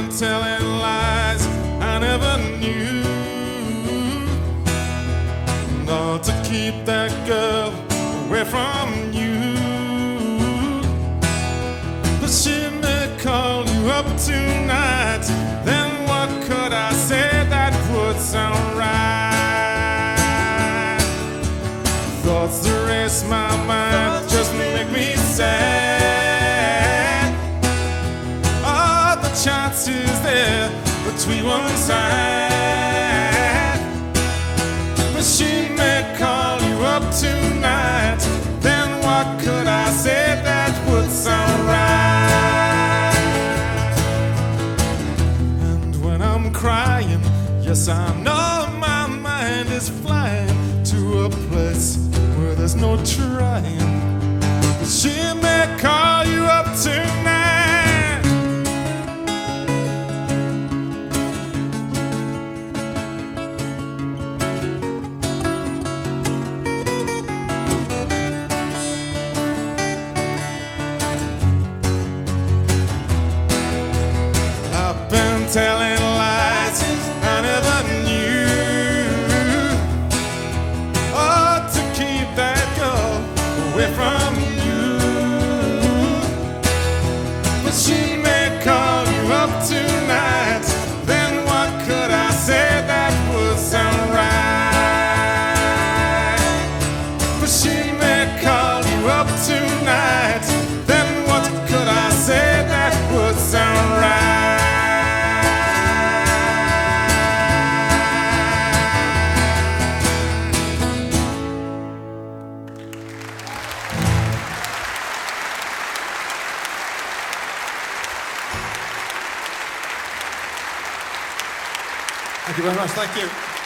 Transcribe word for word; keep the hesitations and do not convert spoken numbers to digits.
been telling lies I never knew, not to keep that girl away from you. But she may call you up tonight, then what could I say that would sound right? Thoughts that race my mind just make me sad. Oh, the chances there between one side. But she may call you up tonight, then what could I say that would sound right? And when I'm crying, yes, I know my mind is flying to a place where there's no trying. But she may call you up tonight. I've been telling lies I never knew, oh, to keep that girl away from you. But she may call you up tonight, then what could I say that would sound right? But she may call you up tonight, then what could I say that would sound right? Thank you very much. Thank you.